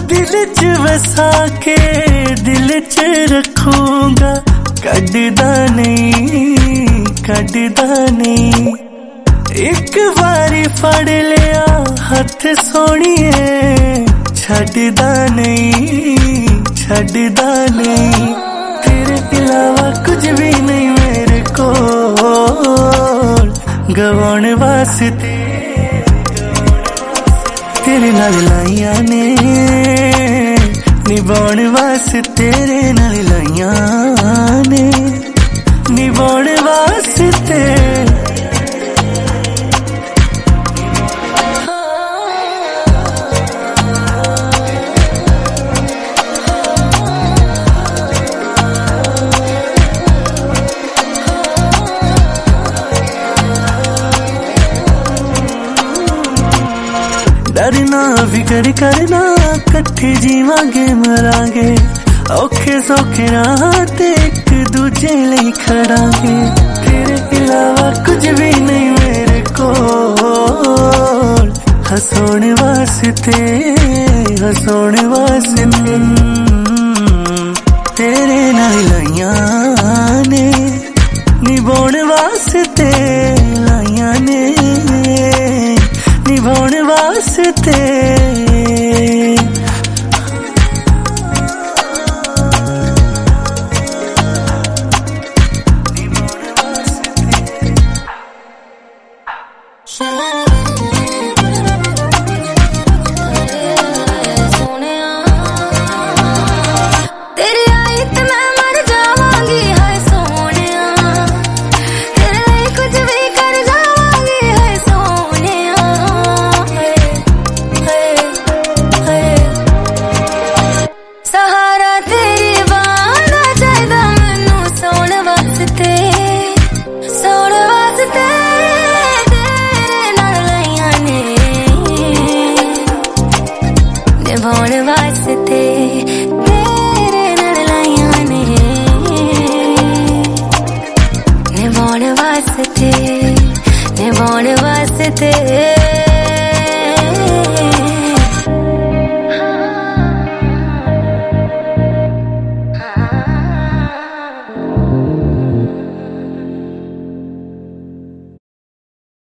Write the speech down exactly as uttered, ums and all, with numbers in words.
दिल च वसा के दिल च रखूंगा, कटदा नहीं कटदा नहीं। एक बारी फड़ लिया हथ सोनिए, छड़दा नहीं छड़दा नहीं। तेरे अलावा कुछ भी नहीं मेरे को, गवाने वास्ते तेरे नाल लाइया ने, निभाने वास्ते तेरे नाल लाइया ने, निभाने वास्ते। डरना फिकर करना कट्ठे जीवांगे मरांगे, औखे सौखे राह ते एक दूजे लिए खड़ांगे। तेरे अलावा कुछ भी नहीं मेरे को, हंसोने वास्ते हंसोने वास्ते तेरे नाल लाइया ने, निभाने वास्ते लाइया ने, निभाने वास्ते। निभाने वास्ते तेरे नाल लाइया ने, निभाने वास्ते निभाने वास्ते।